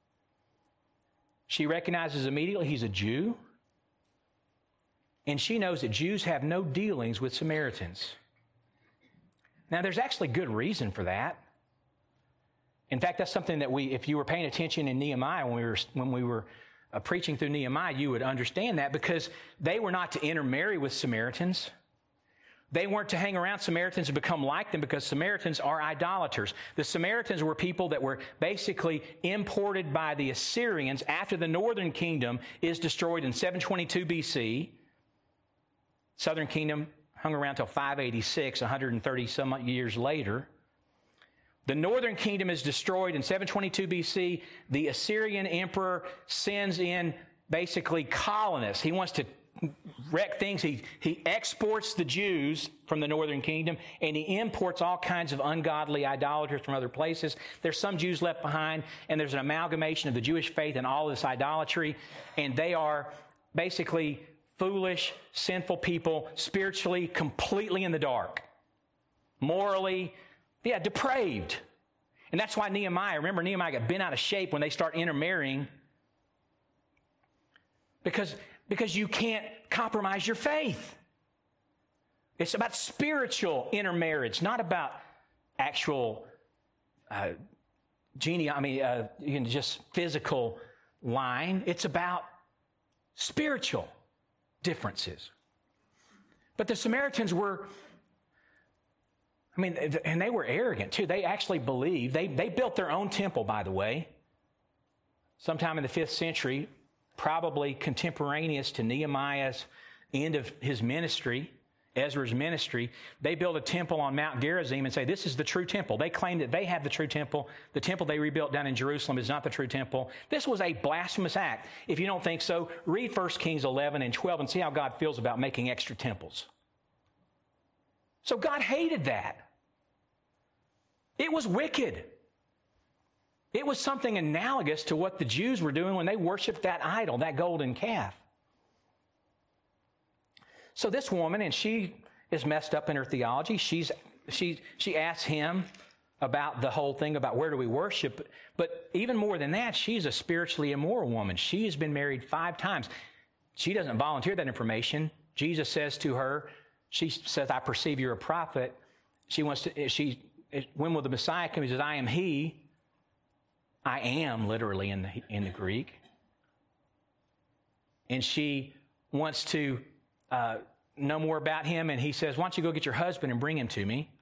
She recognizes immediately He's a Jew, and she knows that Jews have no dealings with Samaritans. Now, there's actually good reason for that. In fact, that's something that we, if you were paying attention in Nehemiah when we were when we were uh, preaching through Nehemiah, you would understand that, because they were not to intermarry with Samaritans. They weren't to hang around Samaritans and become like them, because Samaritans are idolaters. The Samaritans were people that were basically imported by the Assyrians after the northern kingdom is destroyed in seven twenty-two B C. Southern kingdom hung around till five eighty-six, one hundred thirty some years later. The northern kingdom is destroyed in seven twenty-two B C. The Assyrian emperor sends in basically colonists. He wants to wreck things. He, he exports the Jews from the northern kingdom, and he imports all kinds of ungodly idolaters from other places. There's some Jews left behind, and there's an amalgamation of the Jewish faith and all this idolatry, and they are basically foolish, sinful people, spiritually completely in the dark, morally, yeah, depraved. And that's why Nehemiah, remember Nehemiah got bent out of shape when they start intermarrying, because, because you can't compromise your faith. It's about spiritual intermarriage, not about actual uh, gene, I mean, uh, you know, just physical line. It's about spiritual differences. But the Samaritans were, I mean, and they were arrogant too. They actually believed, they, they built their own temple, by the way, sometime in the fifth century, probably contemporaneous to Nehemiah's end of his ministry, Ezra's ministry. They built a temple on Mount Gerizim and say, this is the true temple. They claim that they have the true temple. The temple they rebuilt down in Jerusalem is not the true temple. This was a blasphemous act. If you don't think so, read First Kings eleven and twelve and see how God feels about making extra temples. So God hated that. It was wicked. It was something analogous to what the Jews were doing when they worshiped that idol, that golden calf. So this woman, and she is messed up in her theology. She's, she, she asks him about the whole thing about where do we worship. But even more than that, she's a spiritually immoral woman. She has been married five times. She doesn't volunteer that information. Jesus says to her, she says, I perceive you're a prophet. She wants to, she, when will the Messiah come? He says, I am he. I am, literally, in the, in the Greek. And she wants to uh, know more about him, and he says, why don't you go get your husband and bring him to me?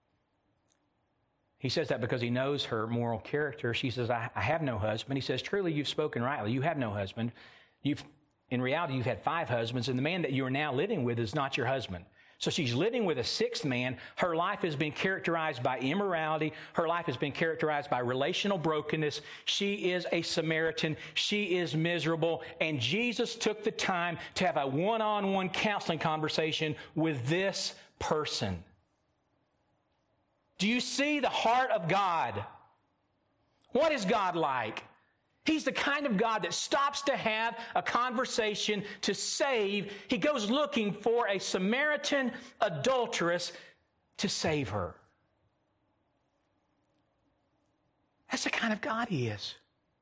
He says that because he knows her moral character. She says, I, I have no husband. He says, truly, you've spoken rightly. You have no husband. You've, in reality, you've had five husbands, and the man that you are now living with is not your husband. So she's living with a sixth man. Her life has been characterized by immorality. Her life has been characterized by relational brokenness. She is a Samaritan. She is miserable. And Jesus took the time to have a one-on-one counseling conversation with this person. Do you see the heart of God? What is God like? He's the kind of God that stops to have a conversation to save. He goes looking for a Samaritan adulteress to save her. That's the kind of God He is.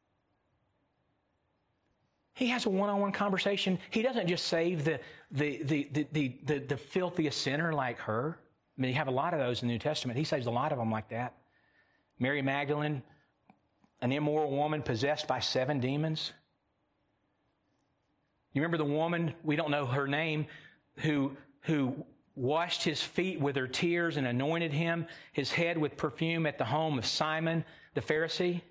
He has a one-on-one conversation. He doesn't just save the, the, the, the, the, the, the filthiest sinner like her. I mean, you have a lot of those in the New Testament. He saves a lot of them like that. Mary Magdalene, an immoral woman possessed by seven demons. You remember the woman, we don't know her name, who, who washed his feet with her tears and anointed him, his head with perfume at the home of Simon the Pharisee?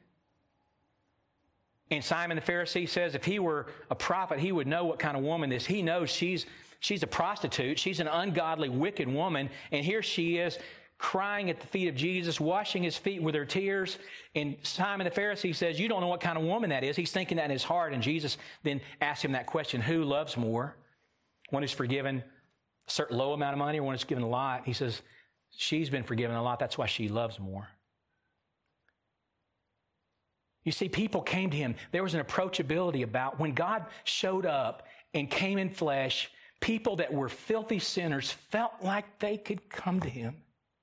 And Simon the Pharisee says if he were a prophet, he would know what kind of woman this is. He knows she's, she's a prostitute. She's an ungodly, wicked woman. And here she is crying at the feet of Jesus, washing his feet with her tears. And Simon the Pharisee says, you don't know what kind of woman that is. He's thinking that in his heart. And Jesus then asks him that question, who loves more? One who's forgiven a certain low amount of money or one who's given a lot? He says, she's been forgiven a lot. That's why she loves more. You see, people came to him. There was an approachability about when God showed up and came in flesh, people that were filthy sinners felt like they could come to him.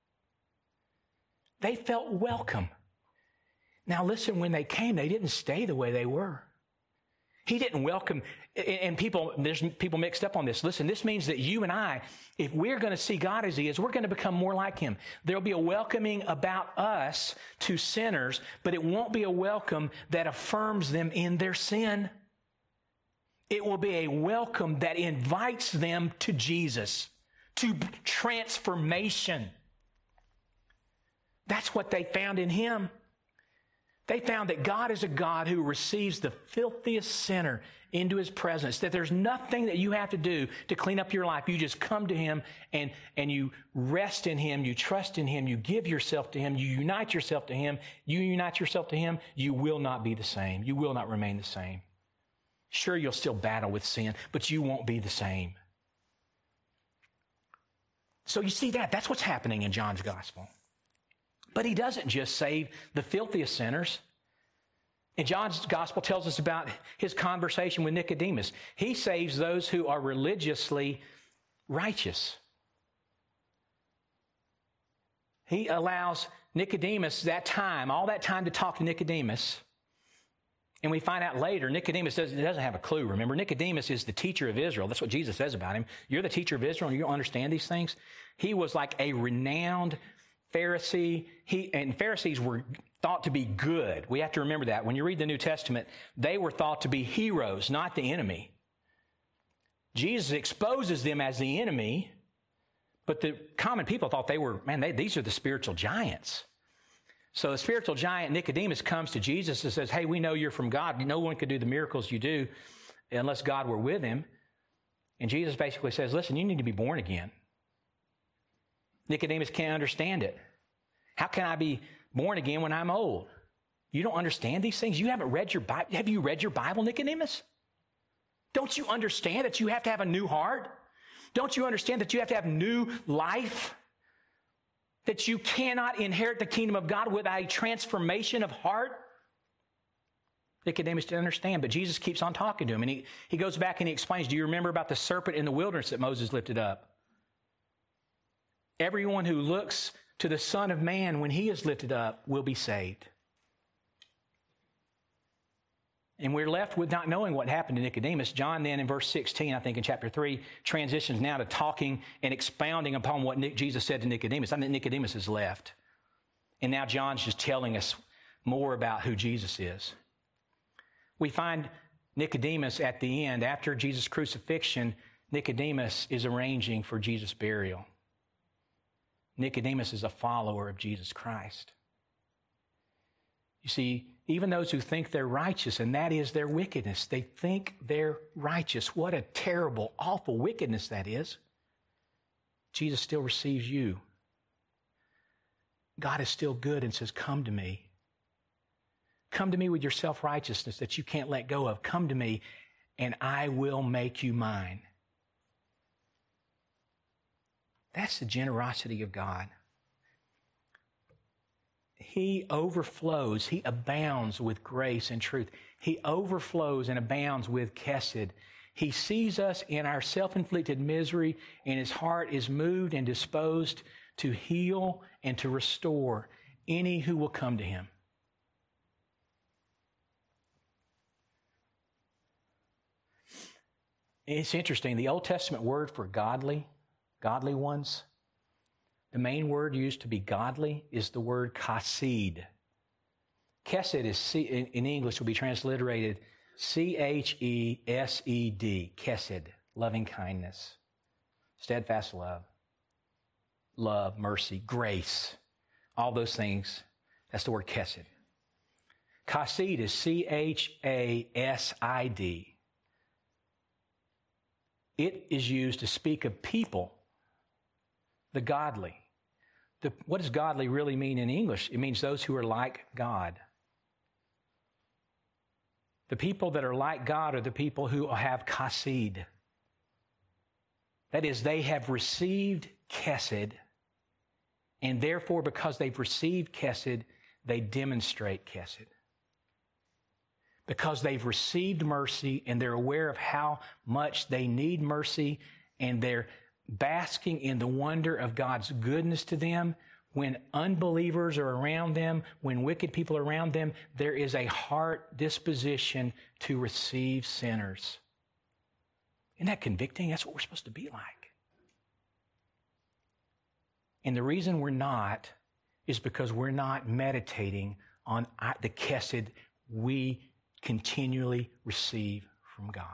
They felt welcome. Now listen, when they came, they didn't stay the way they were. He didn't welcome, and people, there's people mixed up on this. Listen, this means that you and I, if we're going to see God as he is, we're going to become more like him. There'll be a welcoming about us to sinners, but it won't be a welcome that affirms them in their sin. It will be a welcome that invites them to Jesus, to transformation. That's what they found in him. They found that God is a God who receives the filthiest sinner into his presence, that there's nothing that you have to do to clean up your life. You just come to him and, and you rest in him, you trust in him, you give yourself to him, you unite yourself to him. You unite yourself to him, you will not be the same. You will not remain the same. Sure, you'll still battle with sin, but you won't be the same. So you see that. That's what's happening in John's gospel. But he doesn't just save the filthiest sinners. And John's gospel tells us about his conversation with Nicodemus. He saves those who are religiously righteous. He allows Nicodemus that time, all that time to talk to Nicodemus. And we find out later, Nicodemus doesn't, doesn't have a clue. Remember, Nicodemus is the teacher of Israel. That's what Jesus says about him. You're the teacher of Israel and you don't understand these things. He was like a renowned Pharisee. He, and Pharisees were thought to be good. We have to remember that. When you read the New Testament, they were thought to be heroes, not the enemy. Jesus exposes them as the enemy, but the common people thought they were, man, they, these are the spiritual giants. So the spiritual giant Nicodemus comes to Jesus and says, hey, we know you're from God. No one could do the miracles you do unless God were with him. And Jesus basically says, listen, you need to be born again. Nicodemus can't understand it. How can I be born again when I'm old? You don't understand these things? You haven't read your Bible. Have you read your Bible, Nicodemus? Don't you understand that you have to have a new heart? Don't you understand that you have to have new life? That you cannot inherit the kingdom of God without a transformation of heart? Nicodemus didn't understand, but Jesus keeps on talking to him. And he, he goes back and he explains, do you remember about the serpent in the wilderness that Moses lifted up? Everyone who looks to the Son of Man when he is lifted up will be saved. And we're left with not knowing what happened to Nicodemus. John then in verse sixteen, I think in chapter three, transitions now to talking and expounding upon what Nick, Jesus said to Nicodemus. I think Nicodemus is left. And now John's just telling us more about who Jesus is. We find Nicodemus at the end, after Jesus' crucifixion, Nicodemus is arranging for Jesus' burial. Nicodemus is a follower of Jesus Christ. You see, even those who think they're righteous, and that is their wickedness, they think they're righteous. What a terrible, awful wickedness that is. Jesus still receives you. God is still good and says, come to me. Come to me with your self-righteousness that you can't let go of. Come to me, and I will make you mine. That's the generosity of God. He overflows, he abounds with grace and truth. He overflows and abounds with chesed. He sees us in our self-inflicted misery, and his heart is moved and disposed to heal and to restore any who will come to him. It's interesting, the Old Testament word for godly, godly ones, the main word used to be godly is the word chesed. Chesed is C, in English will be transliterated C H E S E D, chesed, loving kindness, steadfast love, love, mercy, grace, all those things. That's the word chesed. Chesed is C H A S I D. It is used to speak of people, the godly. The, what does godly really mean in English? It means those who are like God. The people that are like God are the people who have chesed. That is, they have received chesed, and therefore, because they've received chesed, they demonstrate chesed. Because they've received mercy and they're aware of how much they need mercy, and they're basking in the wonder of God's goodness to them. When unbelievers are around them, when wicked people are around them, there is a heart disposition to receive sinners. Isn't that convicting? That's what we're supposed to be like. And the reason we're not is because we're not meditating on the chesed we continually receive from God.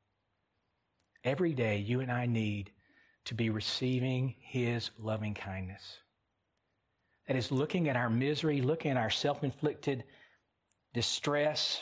Every day, you and I need to be receiving His loving kindness. That is, looking at our misery, looking at our self-inflicted distress,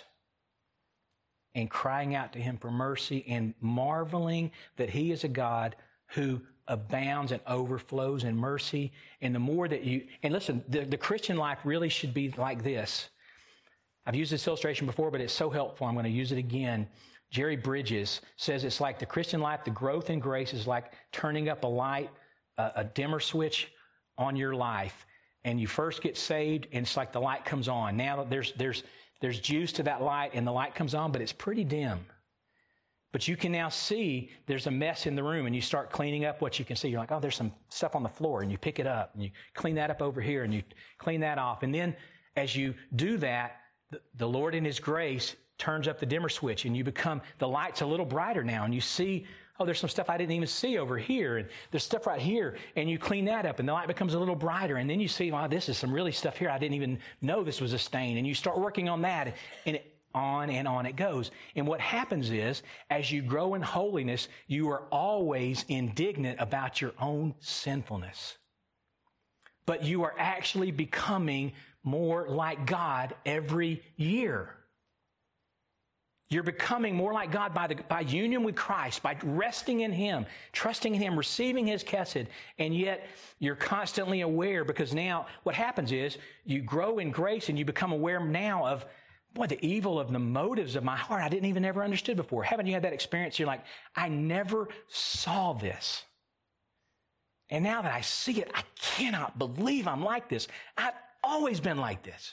and crying out to Him for mercy, and marveling that He is a God who abounds and overflows in mercy. And the more that you, and listen, the, the Christian life really should be like this. I've used this illustration before, but it's so helpful, I'm going to use it again. Jerry Bridges says it's like the Christian life, the growth in grace is like turning up a light, a, a dimmer switch on your life. And you first get saved, and it's like the light comes on. Now there's there's there's juice to that light, and the light comes on, but it's pretty dim. But you can now see there's a mess in the room, and you start cleaning up what you can see. You're like, oh, there's some stuff on the floor, and you pick it up, and you clean that up over here, and you clean that off. And then as you do that, the, the Lord in His grace turns up the dimmer switch, and you become, the light's a little brighter now, and you see, oh, there's some stuff I didn't even see over here, and there's stuff right here, and you clean that up, and the light becomes a little brighter, and then you see, wow, this is some really stuff here I didn't even know this was a stain, and you start working on that, and it, on and on it goes. And what happens is, as you grow in holiness, you are always indignant about your own sinfulness. But you are actually becoming more like God every year. You're becoming more like God by, the, by union with Christ, by resting in Him, trusting in Him, receiving His chesed, and yet you're constantly aware, because now what happens is you grow in grace and you become aware now of, boy, the evil of the motives of my heart I didn't even ever understood before. Haven't you had that experience? You're like, I never saw this. And now that I see it, I cannot believe I'm like this. I've always been like this.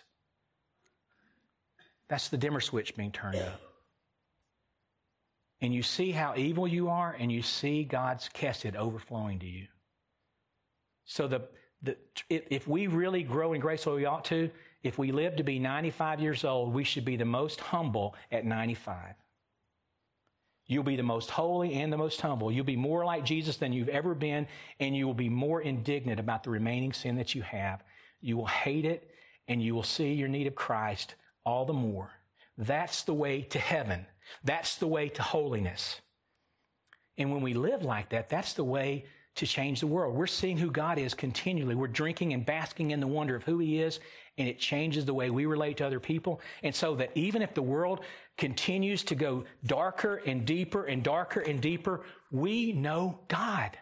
That's the dimmer switch being turned up. And you see how evil you are, and you see God's chesed overflowing to you. So the, the if we really grow in grace what we ought to, if we live to be ninety-five years old, we should be the most humble at ninety-five. You'll be the most holy and the most humble. You'll be more like Jesus than you've ever been, and you will be more indignant about the remaining sin that you have. You will hate it, and you will see your need of Christ all the more. That's the way to heaven. That's the way to holiness. And when we live like that, that's the way to change the world. We're seeing who God is continually. We're drinking and basking in the wonder of who He is, and it changes the way we relate to other people. And so that even if the world continues to go darker and deeper and darker and deeper, we know God.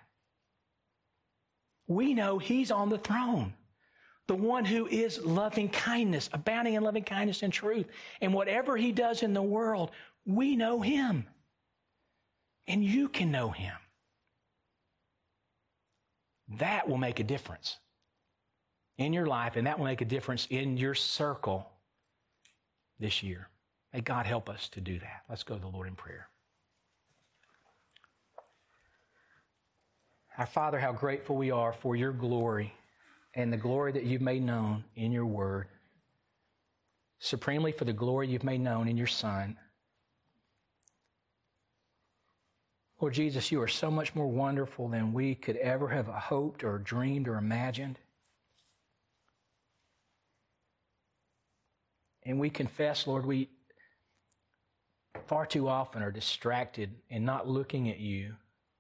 We know He's on the throne. The one who is loving kindness, abounding in loving kindness and truth. And whatever He does in the world, we know Him. And you can know Him. That will make a difference in your life, and that will make a difference in your circle this year. May God help us to do that. Let's go to the Lord in prayer. Our Father, how grateful we are for your glory and the glory that you've made known in your word. Supremely for the glory you've made known in your Son. Lord Jesus, you are so much more wonderful than we could ever have hoped or dreamed or imagined. And we confess, Lord, we far too often are distracted and not looking at you,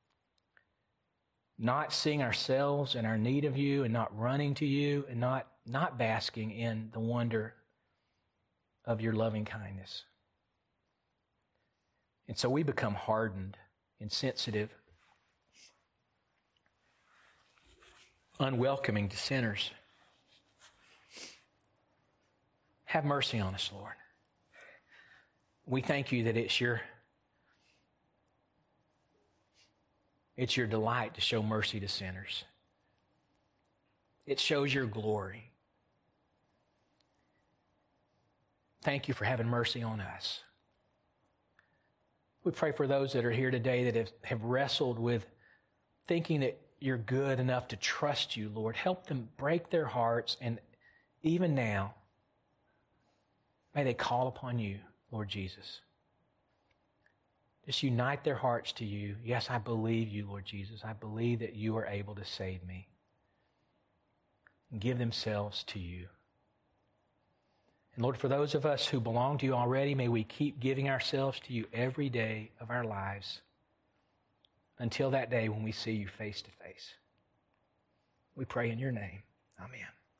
not seeing ourselves and our need of you, and not running to you, and not, not basking in the wonder of your loving kindness. And so we become hardened insensitive, unwelcoming to sinners. Have mercy on us, Lord. We thank you that it's your, it's your delight to show mercy to sinners. It shows your glory. Thank you for having mercy on us. We pray for those that are here today that have, have wrestled with thinking that you're good enough to trust you, Lord. Help them break their hearts, and even now, may they call upon you, Lord Jesus. Just unite their hearts to you. Yes, I believe you, Lord Jesus. I believe that you are able to save me. And give themselves to you. And Lord, for those of us who belong to you already, may we keep giving ourselves to you every day of our lives until that day when we see you face to face. We pray in your name. Amen.